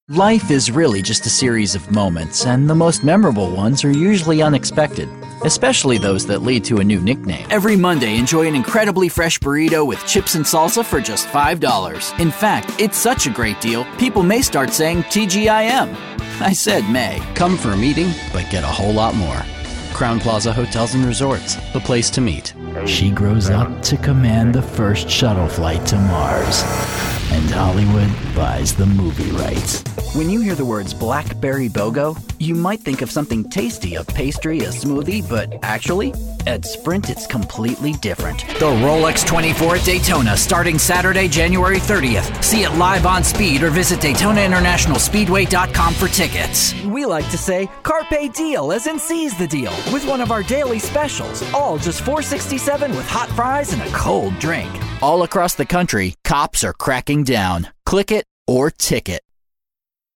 Life is really just a series of moments, and the most memorable ones are usually unexpected, especially those that lead to a new nickname. Every Monday, enjoy an incredibly fresh burrito with chips and salsa for just $5. In fact, it's such a great deal, people may start saying TGIM. I said may. Come for a meeting, but get a whole lot more. Crown Plaza Hotels and Resorts, the place to meet. She grows up to command the first shuttle flight to Mars. And Hollywood buys the movie rights. When you hear the words Blackberry BOGO, you might think of something tasty, a pastry, a smoothie, but actually, at Sprint, it's completely different. The Rolex 24 at Daytona, starting Saturday, January 30th. See it live on Speed or visit DaytonaInternationalSpeedway.com for tickets. We like to say, Carpe Deal, as in seize the deal, with one of our daily specials. All just $4.67 with hot fries and a cold drink. All across the country, cops are cracking down. Click it or ticket.